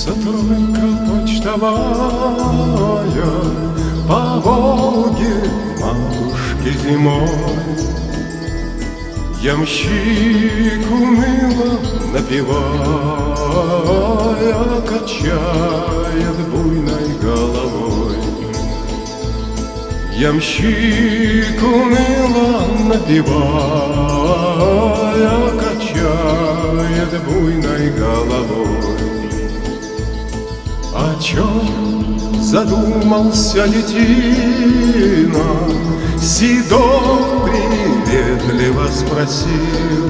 мчится тройка почтовая по Волге матушки зимой. Ямщик уныло напевая качает буйной головой. Ямщик уныло напевая качает буйной головой. О чем задумался детина, седок приветливо спросил.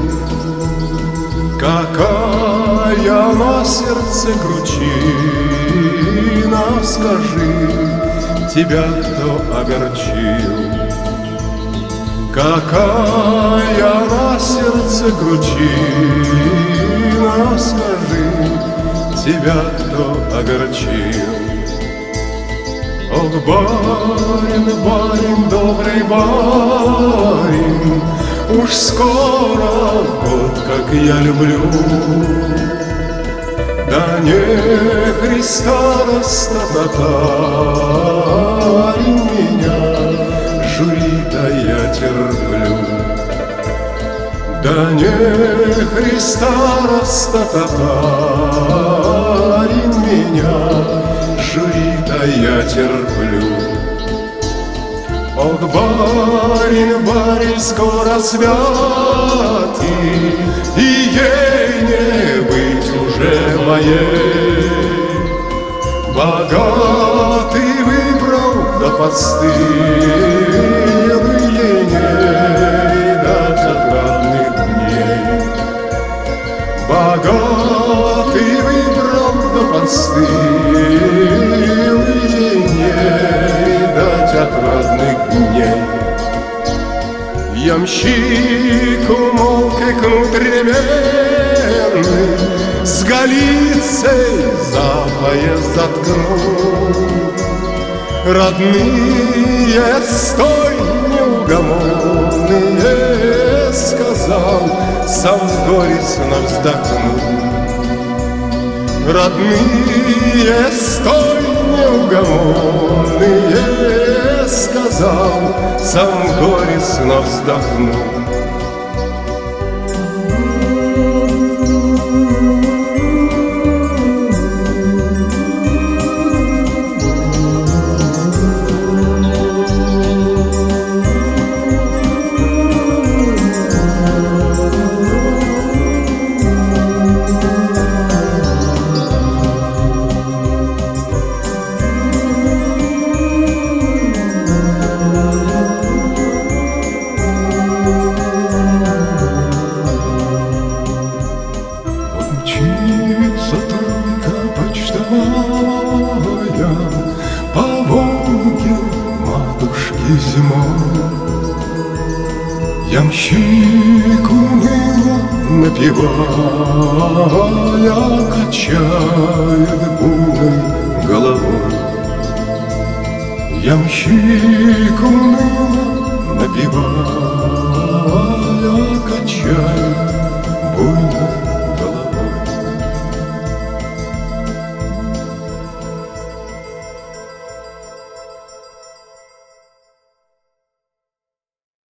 Какая на сердце кручина, скажи, тебя кто огорчил? Какая на сердце кручина, скажи, тебя кто огорчил? Ох, барин, барин, добрый барин, уж скоро год, как я люблю. Да не Христа татарин меня жури-то я терплю. Да не Христа татарин меня жури-то я терплю. Ох, барин, барин, скоро святы, и ей не быть уже моей. Богатый выбрал, да постылые не видать отрадных дней. Богатый выбрал, да постылые не видать отрадных дней. Ямщик умолк и кнут ременный с голицей за поезд заткнул. Родные, стой, неугомонные, сказал, сам горестно вздохнул. Родные, стой, неугомонные, сказал, сам горестно вздохнул. Мчится тройка почтовая по Волге матушки зимой. Ямщик уныло напевая качает буйной головой. Ямщик уныло напевая качает буйной головой.